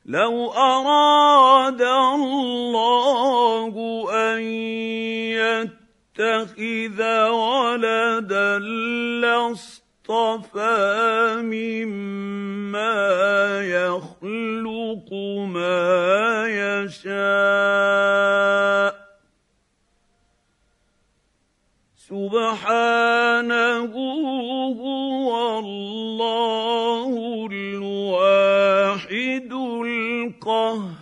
لو أراد الله أن يتخذ ولدا لاصطفى مما يخلق ما يشاء سبحانه هو الله الواحد القهار.